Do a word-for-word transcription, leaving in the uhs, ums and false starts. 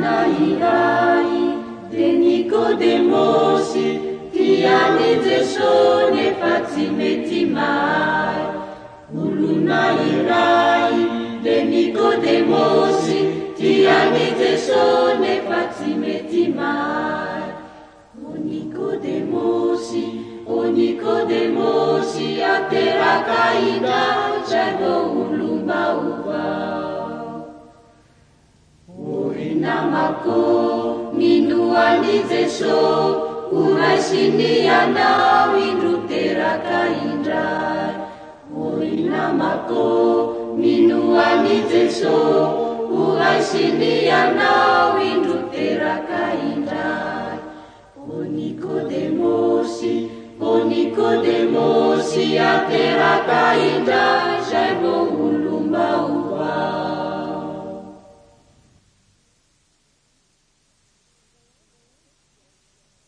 olona iray de Nikodemosy tiany Jesosy nefa tsy mety mahay. Olona iray de Nikodemosy tiany Jesosy nefa tsy mety mahay. O Nikodemosy, o Nikodemosy, ateraka indray zay vo olom-baovao. Ory namako, minoany Jesosy, ho raisiny anao indro teraka indray. Ory namako, minoany Jesosy, ho raisiny anao indro teraka indray. O Nikodemosy, o Nikodemosy, ateraka indray zay vo